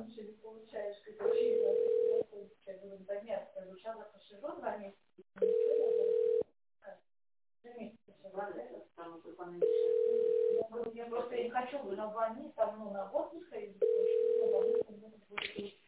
ничего не получаешь, как вообще, я говорю, да нет, скажу, сейчас я посижу 2 месяца, ничего, я говорю, 3 месяца сижу, потому что по нынешней я просто не хочу на больницу, там, ну, на отпуск ходить, потому что на больницу будет